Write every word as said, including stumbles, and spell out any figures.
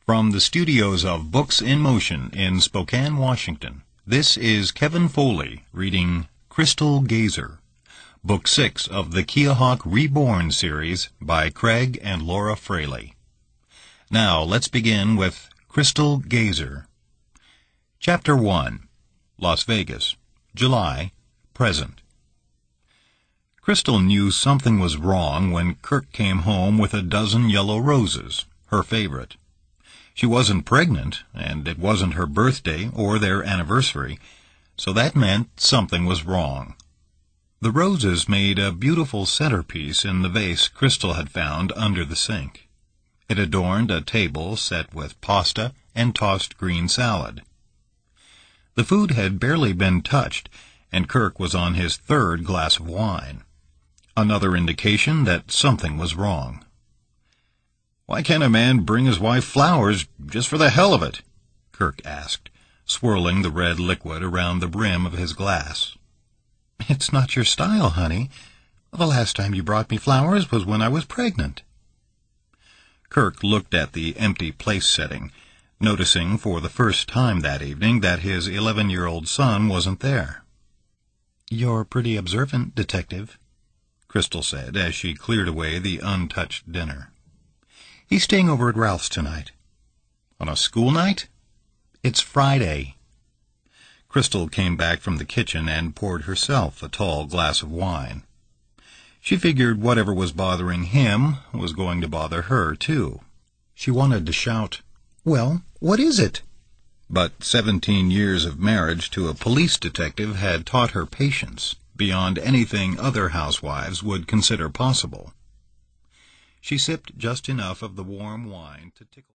From the studios of Books in Motion in Spokane, Washington, this is Kevin Foley reading Crystal Gazer, Book six of the Keokuk Reborn series by Craig and Laura Fraley. Now, let's begin with Crystal Gazer. Chapter one, Las Vegas, July, present. Crystal knew something was wrong when Kirk came home with a dozen yellow roses, her favorite. She wasn't pregnant, and it wasn't her birthday or their anniversary, so that meant something was wrong. The roses made a beautiful centerpiece in the vase Crystal had found under the sink. It adorned a table set with pasta and tossed green salad. The food had barely been touched, and Kirk was on his third glass of wine. Another indication that something was wrong. "Why can't a man bring his wife flowers just for the hell of it?" Kirk asked, swirling the red liquid around the brim of his glass. "It's not your style, honey. The last time you brought me flowers was when I was pregnant." Kirk looked at the empty place setting, noticing for the first time that evening that his eleven-year-old son wasn't there. "You're pretty observant, Detective," Crystal said as she cleared away the untouched dinner. "He's staying over at Ralph's tonight." "On a school night?" "It's Friday." Crystal came back from the kitchen and poured herself a tall glass of wine. She figured whatever was bothering him was going to bother her, too. She wanted to shout, "Well, what is it?" But seventeen years of marriage to a police detective had taught her patience beyond anything other housewives would consider possible. She sipped just enough of the warm wine to tickle